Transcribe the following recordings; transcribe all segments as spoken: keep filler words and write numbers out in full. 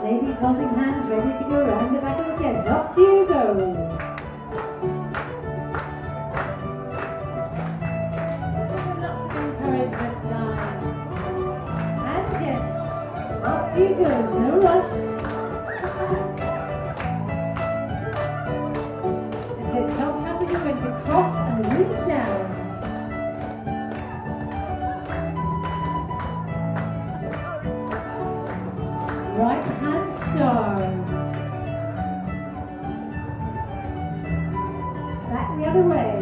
Ladies holding hands, ready to go around the back of the gents. Off you go. Lots of encouragement, guys. And gents, off you go. No rush. That's it. Top couple, you're going to cross and loop down. Right hand stars. Back the other way.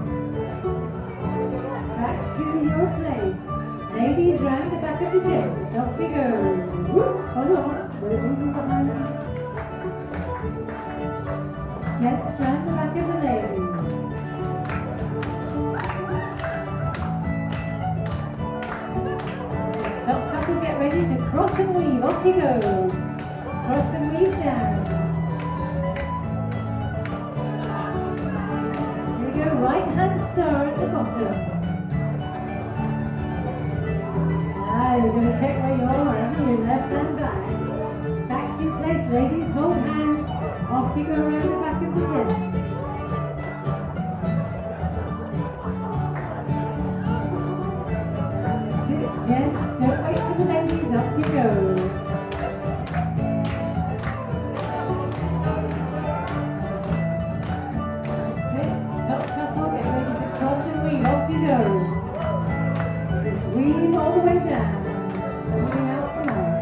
Back to your place. Ladies round the back of the gents. Off we go. Whoop, hold on. We're moving behind you. Gents round the back of the ladies. Top couple, get ready to cross and weave. Off you go. Cross and weave down. Here we go. Right hand star at the bottom. Ah, you're going to check where you are, aren't you? Left hand back. Back to your place. Ladies, hold hands. Off you go around the back of the gents. Gents, don't wait for the ladies, up you go. That's it, top couple, get ready to cross and weave, off you go. Just weave all the way down, coming out the mouth.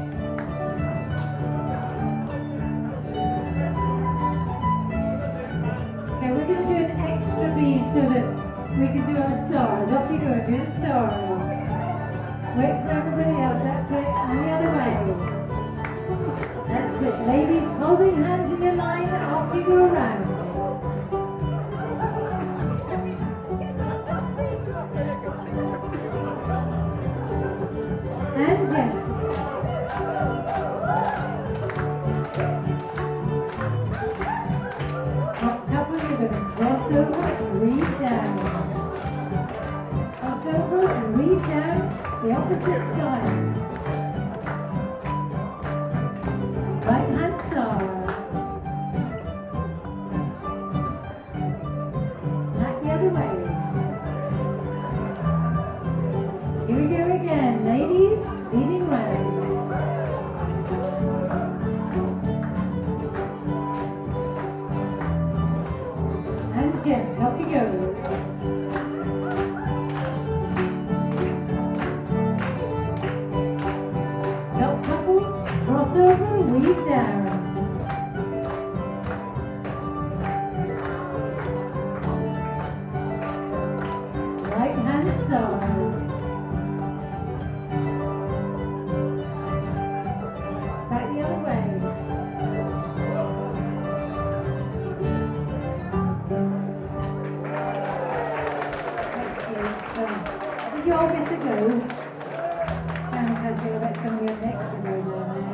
Okay, we're going to do an extra bead so that we can do our stars. Off you go, do the stars. Wait for everybody else, that's it, and the other way. That's it, ladies holding hands in your line, off you go around. And gents. Top couple, you're going to cross over and weave down. Cross over and weave down. The opposite side. Right hand star. Back the other way. Here we go again. Ladies, leading round. And gents, off you go. Crossover, weave down. Right hand stars. Back the other way. Excellent. Did you all get to go? Fantastic. I bet some of your next will go down there.